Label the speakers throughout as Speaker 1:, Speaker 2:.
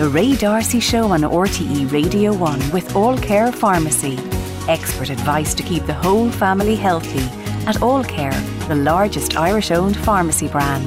Speaker 1: The Ray D'Arcy Show on RTE Radio 1 with All Care Pharmacy. Expert advice to keep the whole family healthy at All Care, the largest Irish-owned pharmacy brand.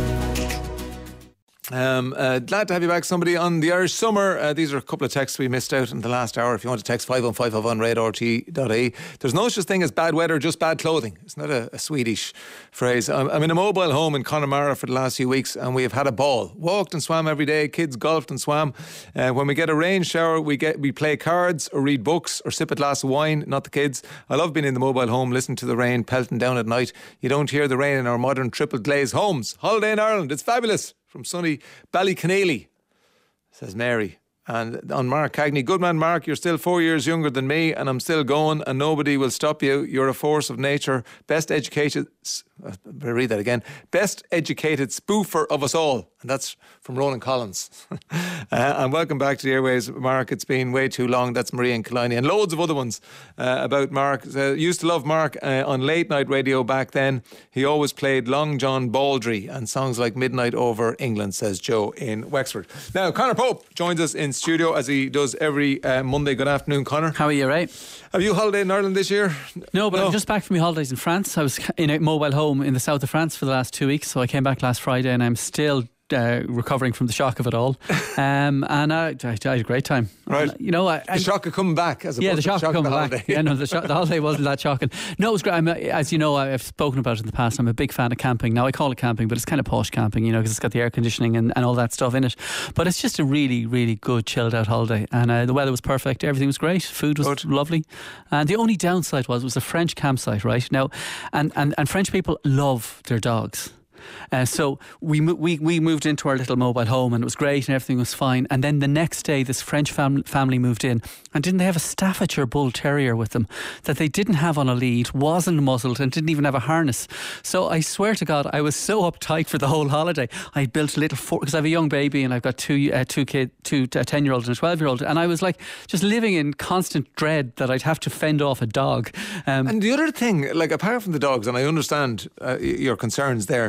Speaker 2: Glad to have you back, somebody, on the Irish Summer. These are a couple of texts we missed out in the last hour. If you want to text 51551 RTE.ie. There's no such thing as bad weather, just bad clothing. It's not a Swedish phrase. I'm in a mobile home in Connemara for the last few weeks, and we have had a ball. Walked and swam every day. Kids golfed and swam. When we get a rain shower, we play cards or read books or sip a glass of wine. Not the kids. I love being in the mobile home, listening to the rain pelting down at night. You don't hear the rain in our modern triple glazed homes. Holiday in Ireland. It's fabulous. From sunny Ballyconneely, says Mary. And on Mark Cagney, good man Mark, you're still 4 years younger than me and I'm still going and nobody will stop you. You're a force of nature. Best educated spoofer of us all. And that's from Roland Collins. And welcome back to the airways, Mark. It's been way too long. That's Marie and Killiney. And loads of other ones about Mark. Used to love Mark on late night radio back then. He always played Long John Baldry and songs like Midnight Over England, says Joe in Wexford. Now, Conor Pope joins us in studio as he does every Monday. Good afternoon, Conor.
Speaker 3: How are you, Ray?
Speaker 2: Have you holidayed in Ireland this year?
Speaker 3: No, but I'm just back from my holidays in France. I was in a mobile home in the south of France for the last 2 weeks, so I came back last Friday and I'm still recovering from the shock of it all. And I had a great time.
Speaker 2: Right.
Speaker 3: You know,
Speaker 2: the shock of coming back as opposed
Speaker 3: the shock
Speaker 2: to the shock
Speaker 3: of coming
Speaker 2: of the
Speaker 3: back.
Speaker 2: holiday.
Speaker 3: Yeah, no, the holiday wasn't that shocking. No, it was great. As you know, I've spoken about it in the past. I'm a big fan of camping. Now, I call it camping, but it's kind of posh camping, you know, because it's got the air conditioning and all that stuff in it. But it's just a really, really good chilled out holiday. And the weather was perfect. Everything was great. Food was lovely. And the only downside was a French campsite, right? Now, and French people love their dogs. So we moved into our little mobile home and it was great and everything was fine. And then the next day this French family moved in, and didn't they have a Staffordshire Bull Terrier with them that they didn't have on a lead, wasn't muzzled and didn't even have a harness. So I swear to God, I was so uptight for the whole holiday. I built a little fort because I have a young baby and I've got two kids, a 10-year-old and a 12-year-old, and I was like just living in constant dread that I'd have to fend off a dog.
Speaker 2: And the other thing, like apart from the dogs, and I understand your concerns there,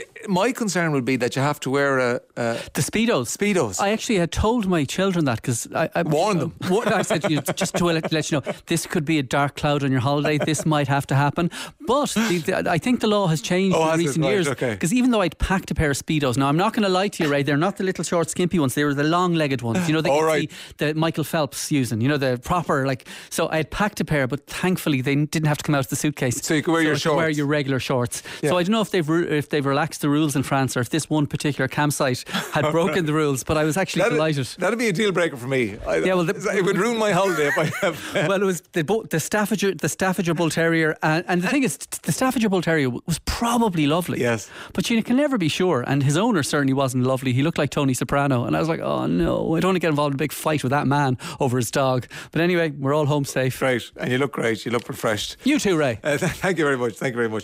Speaker 2: my concern would be that you have to wear the Speedos. I actually had told my children that because I warned them.
Speaker 3: I said just to let you know, this could be a dark cloud on your holiday. This might have to happen. But I think the law has changed in recent years. Because even though I'd packed a pair of Speedos, now I'm not going to lie to you, Ray, they're not the little short skimpy ones. They were the long-legged ones. You know, the Michael Phelps using. You know, the proper So I had packed a pair, but thankfully they didn't have to come out of the suitcase.
Speaker 2: So you could wear your shorts.
Speaker 3: Wear your regular shorts.
Speaker 2: Yeah.
Speaker 3: So I don't know if they've relaxed the rules in France, or if this one particular campsite had broken the rules, but I was actually delighted.
Speaker 2: That'd be a deal breaker for me. It would ruin my holiday if I have.
Speaker 3: Well, it was the Staffordshire Bull Terrier, and the thing is, the Staffordshire Bull Terrier was probably lovely.
Speaker 2: Yes,
Speaker 3: but you can never be sure. And his owner certainly wasn't lovely. He looked like Tony Soprano, and I was like, oh no, I don't want to get involved in a big fight with that man over his dog. But anyway, we're all home safe.
Speaker 2: Great, and you look great. You look refreshed.
Speaker 3: You too, Ray.
Speaker 2: Thank you very much.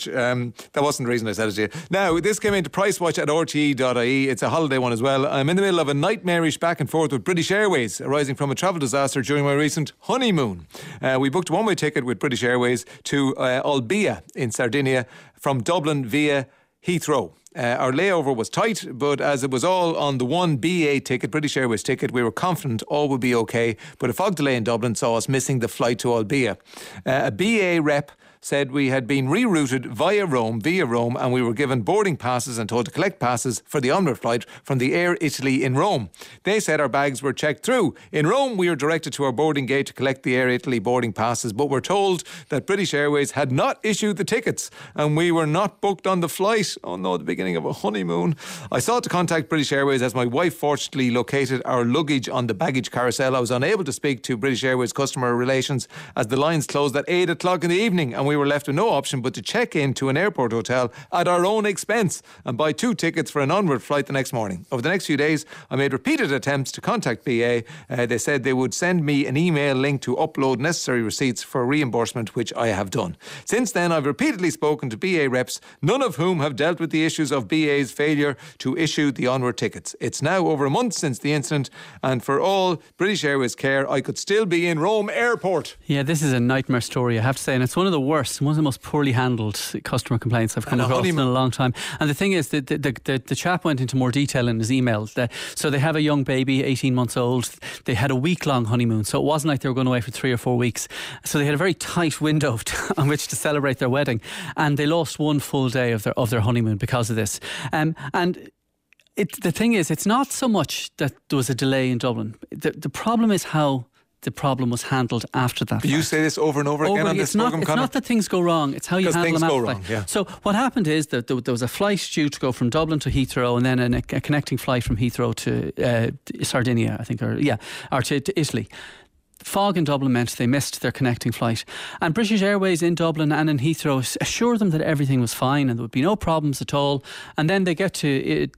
Speaker 2: That wasn't the reason I said it to you. Now, this came into Price Watch at RTE.ie. It's a holiday one as well. I'm in the middle of a nightmarish back and forth with British Airways arising from a travel disaster during my recent honeymoon. We booked a one-way ticket with British Airways to Olbia in Sardinia from Dublin via Heathrow. Our layover was tight, but as it was all on the one BA ticket, British Airways ticket, we were confident all would be okay. But a fog delay in Dublin saw us missing the flight to Olbia. A BA rep said we had been rerouted via Rome, and we were given boarding passes and told to collect passes for the onward flight from the Air Italy in Rome. They said our bags were checked through. In Rome, we were directed to our boarding gate to collect the Air Italy boarding passes, but were told that British Airways had not issued the tickets and we were not booked on the flight. Oh no, the beginning of a honeymoon. I sought to contact British Airways as my wife fortunately located our luggage on the baggage carousel. I was unable to speak to British Airways customer relations as the lines closed at 8 o'clock in the evening, and we were left with no option but to check in to an airport hotel at our own expense and buy 2 tickets for an onward flight the next morning. Over the next few days, I made repeated attempts to contact BA. They said they would send me an email link to upload necessary receipts for reimbursement, which I have done. Since then, I've repeatedly spoken to BA reps, none of whom have dealt with the issues of BA's failure to issue the onward tickets. It's now over a month since the incident, and for all British Airways care, I could still be in Rome Airport.
Speaker 3: Yeah, this is a nightmare story, I have to say, and it's one of the worst worst, one of the most poorly handled customer complaints I've come across in a long time. And the thing is that the chap went into more detail in his email. So they have a young baby, 18 months old. They had a week-long honeymoon, so it wasn't like they were going away for 3 or 4 weeks. So they had a very tight window on which to celebrate their wedding, and they lost 1 full day of their honeymoon because of this. And the thing is, it's not so much that there was a delay in Dublin. The problem is how the problem was handled after that.
Speaker 2: You say this over and over again on this programme,
Speaker 3: It's not that things go wrong, it's how you handle them after
Speaker 2: wrong, yeah.
Speaker 3: So what happened is that there was a flight due to go from Dublin to Heathrow, and then a connecting flight from Heathrow to Sardinia, I think, or to Italy. Fog in Dublin meant they missed their connecting flight, and British Airways in Dublin and in Heathrow assured them that everything was fine and there would be no problems at all. And then they get to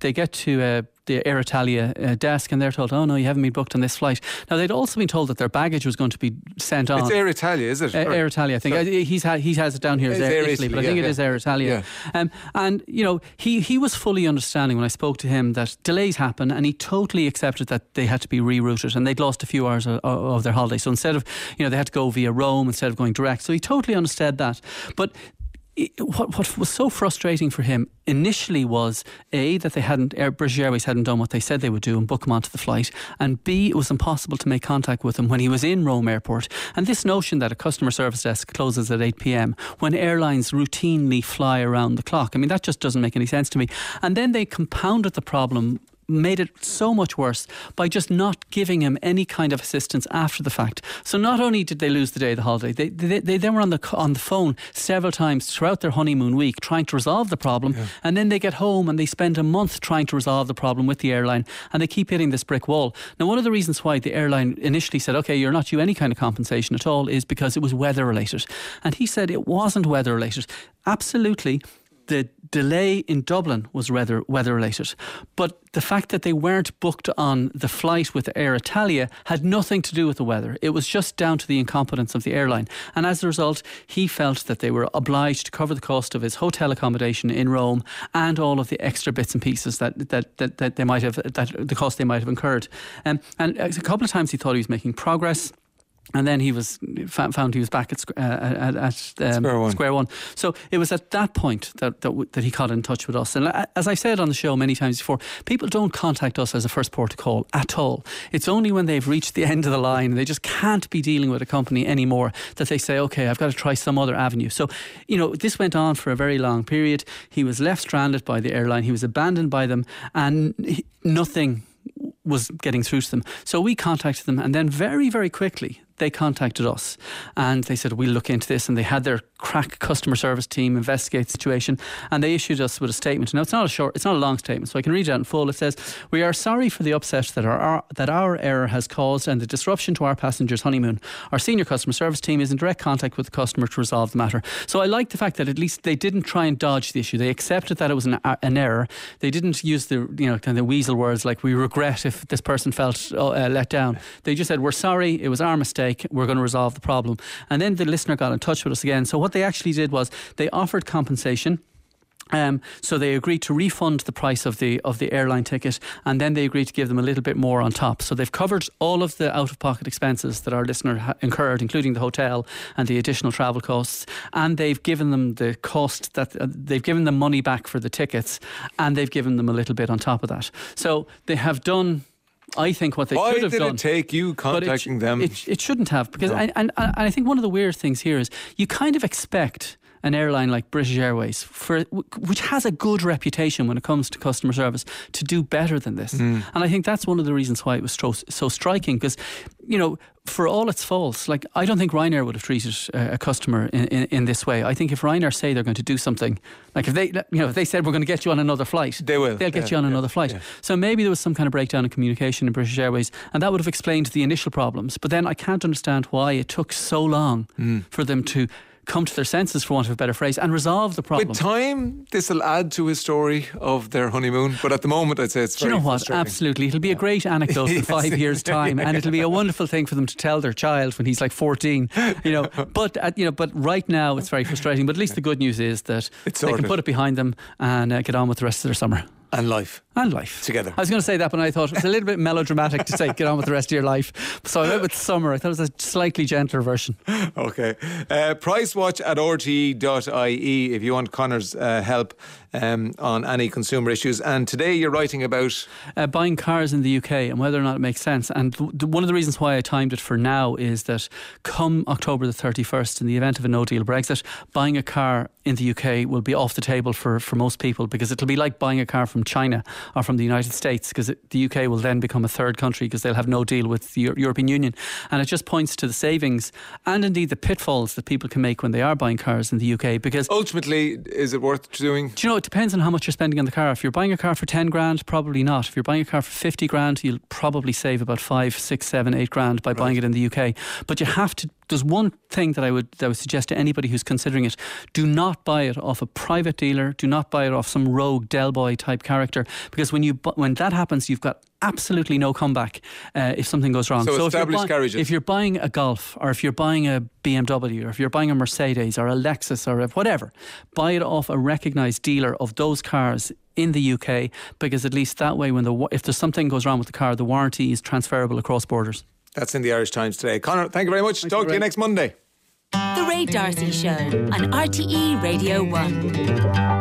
Speaker 3: the Air Italia desk, and they're told, oh no, you haven't been booked on this flight. Now, they'd also been told that their baggage was going to be sent on.
Speaker 2: It's Air Italia, is it?
Speaker 3: Air Italia, I think. He has it down here as Air Italy, but I think it is Air Italia.
Speaker 2: Yeah.
Speaker 3: And you know, he was fully understanding when I spoke to him that delays happen, and he totally accepted that they had to be rerouted, and they'd lost a few hours of their holiday. So instead of, they had to go via Rome instead of going direct. So he totally understood that. But what was so frustrating for him initially was A, that British Airways hadn't done what they said they would do and book him onto the flight, and B, it was impossible to make contact with him when he was in Rome Airport. And this notion that a customer service desk closes at 8 p.m. when airlines routinely fly around the clock, I mean, that just doesn't make any sense to me. And then they compounded the problem, made it so much worse by just not giving him any kind of assistance after the fact. So not only did they lose the day of the holiday, they then were on the phone several times throughout their honeymoon week trying to resolve the problem, and then they get home and they spend a month trying to resolve the problem with the airline, and they keep hitting this brick wall. Now, one of the reasons why the airline initially said, okay, you're not due any kind of compensation at all, is because it was weather related. And he said it wasn't weather related. Absolutely, the delay in Dublin was weather related, but the fact that they weren't booked on the flight with Air Italia had nothing to do with the weather. It was just down to the incompetence of the airline, and as a result he felt that they were obliged to cover the cost of his hotel accommodation in Rome and all of the extra bits and pieces that they might have, that the cost they might have incurred. And a couple of times he thought he was making progress, and then he found he was back at square one. So it was at that point that he got in touch with us. And as I've said on the show many times before, people don't contact us as a first port of call at all. It's only when they've reached the end of the line and they just can't be dealing with a company anymore that they say, okay, I've got to try some other avenue. So, this went on for a very long period. He was left stranded by the airline. He was abandoned by them, and nothing was getting through to them. So we contacted them, and then very, very quickly they contacted us and they said, we'll look into this, and they had their crack customer service team investigate the situation, and they issued us with a statement. Now, it's not a long statement, so I can read it out in full. It says, we are sorry for the upset that our error has caused and the disruption to our passengers' honeymoon. Our senior customer service team is in direct contact with the customer to resolve the matter. So I like the fact that at least they didn't try and dodge the issue. They accepted that it was an error. They didn't use the kind of weasel words like, we regret if this person felt let down. They just said, we're sorry, it was our mistake, we're going to resolve the problem. And then the listener got in touch with us again. So what they actually did was they offered compensation. So they agreed to refund the price of the airline ticket, and then they agreed to give them a little bit more on top. So they've covered all of the out-of-pocket expenses that our listener incurred, including the hotel and the additional travel costs, and they've given them the cost that they've given them money back for the tickets, and they've given them a little bit on top of that. So they have done, I think, what they should have done.
Speaker 2: Why did it take you contacting them?
Speaker 3: It shouldn't have, because I think one of the weird things here is you kind of expect an airline like British Airways, which has a good reputation when it comes to customer service, to do better than this. And I think that's one of the reasons why it was so striking, because, for all its faults, like, I don't think Ryanair would have treated a customer in this way. I think if Ryanair say they're going to do something, like if they said we're going to get you on another flight, they'll get you on another flight. Yeah. So maybe there was some kind of breakdown in communication in British Airways, and that would have explained the initial problems. But then I can't understand why it took so long for them to come to their senses, for want of a better phrase, and resolve the problem.
Speaker 2: With time, this will add to his story of their honeymoon, but at the moment I'd say it's very frustrating.
Speaker 3: Absolutely. It'll be a great anecdote in 5 years' time, and it'll be a wonderful thing for them to tell their child when he's like 14. But right now it's very frustrating. But at least the good news is that they can put it behind them and get on with the rest of their summer.
Speaker 2: And life.
Speaker 3: And life.
Speaker 2: Together.
Speaker 3: I was going to say that, but I thought it was a little bit melodramatic to say, get on with the rest of your life. So I went with summer. I thought it was a slightly gentler version.
Speaker 2: Okay. Pricewatch at rte.ie if you want Connor's help on any consumer issues. And today you're writing about
Speaker 3: buying cars in the UK and whether or not it makes sense. And one of the reasons why I timed it for now is that come October the 31st, in the event of a no-deal Brexit, buying a car in the UK will be off the table for most people, because it'll be like buying a car from China or from the United States, because the UK will then become a third country because they'll have no deal with the European Union. And it just points to the savings and indeed the pitfalls that people can make when they are buying cars in the UK. Because
Speaker 2: ultimately, is it worth doing?
Speaker 3: Do you know, it depends on how much you're spending on the car. If you're buying a car for 10 grand, probably not. If you're buying a car for 50 grand, you'll probably save about 5, 6, 7, 8 grand by buying it in the UK. But you have to. There's one thing that I would suggest to anybody who's considering it: do not buy it off a private dealer. Do not buy it off some rogue Del Boy type character, because when that happens, you've got absolutely no comeback if something goes wrong.
Speaker 2: So established garages.
Speaker 3: If you're buying a Golf, or if you're buying a BMW, or if you're buying a Mercedes or a Lexus or whatever, buy it off a recognised dealer of those cars in the UK, because at least that way, if there's something goes wrong with the car, the warranty is transferable across borders.
Speaker 2: That's in the Irish Times today. Conor, thank you very much. Talk to you next Monday.
Speaker 4: The Ray D'Arcy Show on RTE Radio 1.